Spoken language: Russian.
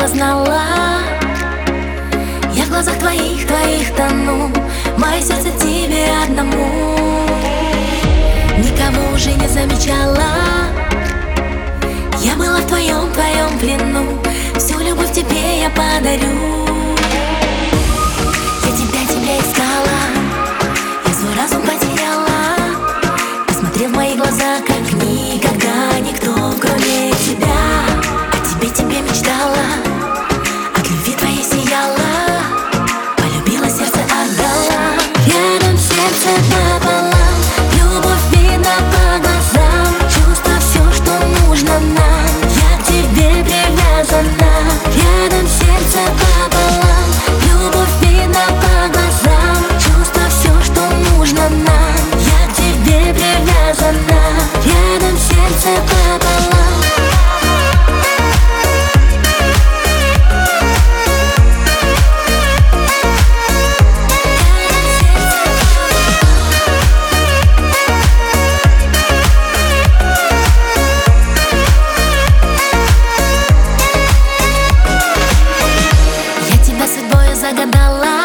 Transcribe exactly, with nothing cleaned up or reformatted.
видела, знала. Я в глазах твоих, твоих тону, мое сердце тебе одному. Никого уже не замечала, я была в твоем, твоем плену. Всю любовь тебе я подарю. Я тебя, тебя искала, я свой разум потеряла. Посмотри в мои глаза, как никогда никто, кроме тебя. О тебе, тебе мечтала, от любви твоей сияла. Полюбила, сердце отдала. Рядом сердце пополам, любовь видно по глазам. Чувство все, что нужно нам, я к тебе привязана. Рядом сердце пополам, любовь видно по глазам. Чувство все, что нужно нам, я к тебе привязана. Рядом сердце пополам. Загадала,